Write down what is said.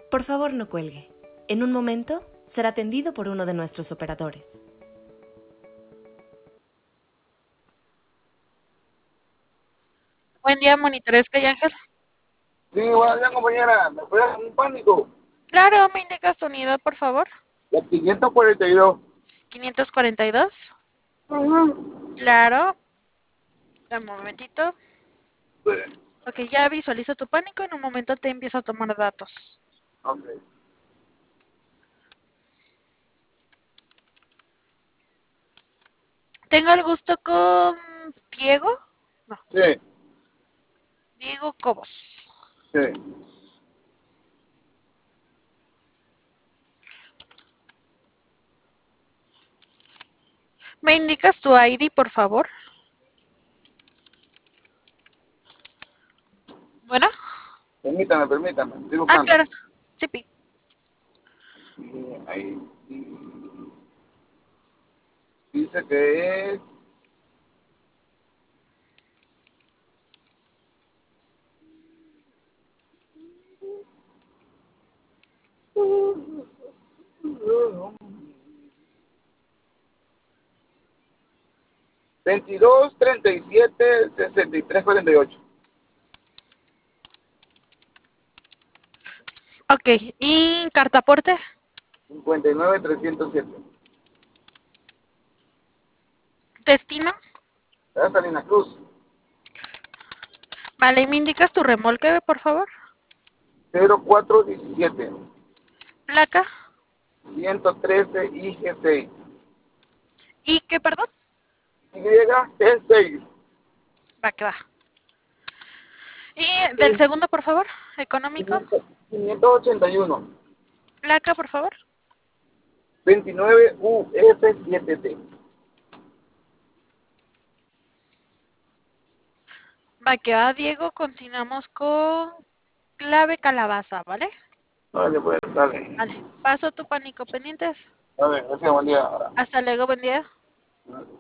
Por favor, no cuelgue. En un momento será atendido por uno de nuestros operadores. Buen día, monitores Calle Ángel. Sí, buenos días, compañera. ¿Me puede dar un pánico? Claro, me indicas tu unidad, por favor. La 542. 542. Ujú. Claro. Un momentito. Sí. Ok, ya visualizo tu pánico. En un momento te empiezo a tomar datos. Ok. Tengo el gusto con Diego. No, Sí, Diego Cobos. sí. ¿Me indicas tu ID, por favor? Bueno. Permítame. Estoy Ah, buscando. claro. Sí, Sí, ahí. Dice que es. Veintidós 37 63 48. ok. ¿Y cartaporte? 59 307. ¿Destino? Salina Cruz. Vale, ¿y me indicas tu remolque, por favor? 0417. Placa. 113 IG6. ¿Y qué, perdón? YG6. Va, que va. ¿Y del segundo, por favor? Económico. 581. Placa, por favor. 29 UF7T. Va, que va, Diego. Continuamos con clave calabaza, ¿vale? Dale, pues, dale. Vale. Paso tu pánico pendientes. Dale, gracias, buen día. Hasta luego, buen día.